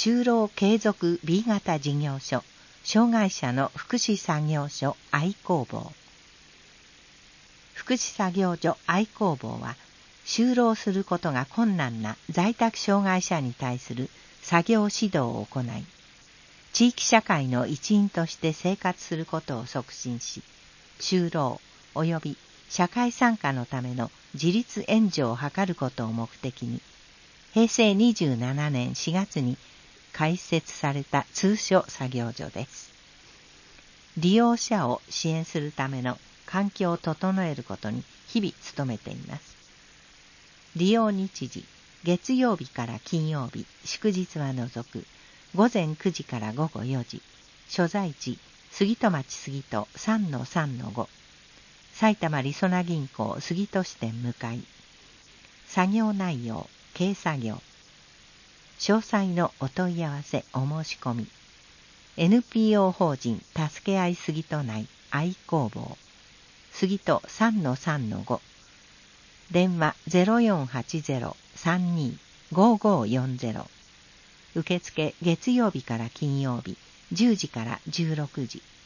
就労継続 B 型事業所障害者の福祉作業所愛工房。福祉作業所愛工房は、就労することが困難な在宅障害者に対する作業指導を行い、地域社会の一員として生活することを促進し、就労及び社会参加のための自立援助を図ることを目的に、平成27年4月に開設された通所作業所です。利用者を支援するための環境を整えることに日々努めています。利用日時、月曜日から金曜日、祝日は除く、午前9時から午後4時、所在地、杉戸町杉戸 3-3-5、埼玉りそな銀行杉戸支店向かい。作業内容、軽作業。詳細のお問い合わせお申し込み。NPO 法人助け合い杉戸内愛工房杉戸 3-3-5 電話 0480-32-5540 受付月曜日から金曜日10時から16時